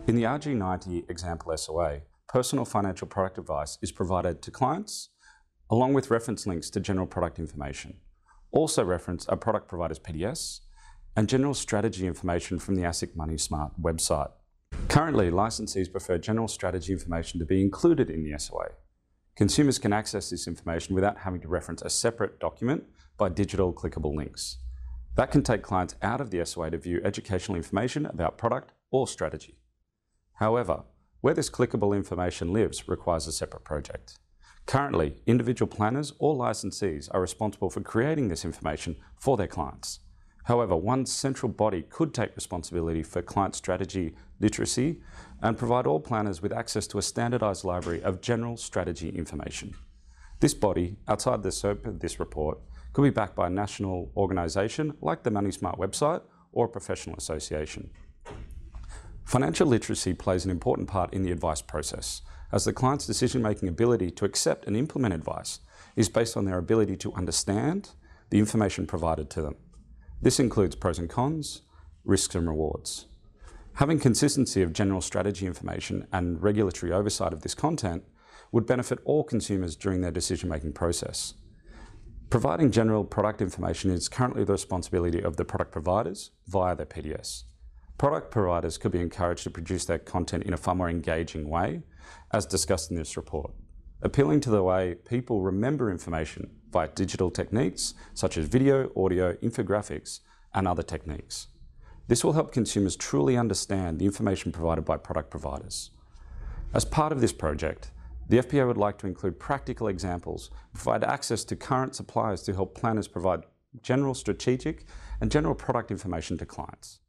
In the RG90 example SOA, personal financial product advice is provided to clients, along with reference links to general product information. Also reference are product providers' PDS and general strategy information from the ASIC Money Smart website. Currently, licensees prefer general strategy information to be included in the SOA. Consumers can access this information without having to reference a separate document by digital clickable links. That can take clients out of the SOA to view educational information about product or strategy. However, where this clickable information lives requires a separate project. Currently, individual planners or licensees are responsible for creating this information for their clients. However, one central body could take responsibility for client strategy literacy and provide all planners with access to a standardised library of general strategy information. This body, outside the scope of this report, could be backed by a national organisation like the Money Smart website or a professional association. Financial literacy plays an important part in the advice process, as the client's decision-making ability to accept and implement advice is based on their ability to understand the information provided to them. This includes pros and cons, risks and rewards. Having consistency of general strategy information and regulatory oversight of this content would benefit all consumers during their decision-making process. Providing general product information is currently the responsibility of the product providers via their PDS. Product providers could be encouraged to produce their content in a far more engaging way, as discussed in this report, appealing to the way people remember information via digital techniques such as video, audio, infographics, and other techniques. This will help consumers truly understand the information provided by product providers. As part of this project, the FPA would like to include practical examples, provide access to current suppliers to help planners provide general strategic and general product information to clients.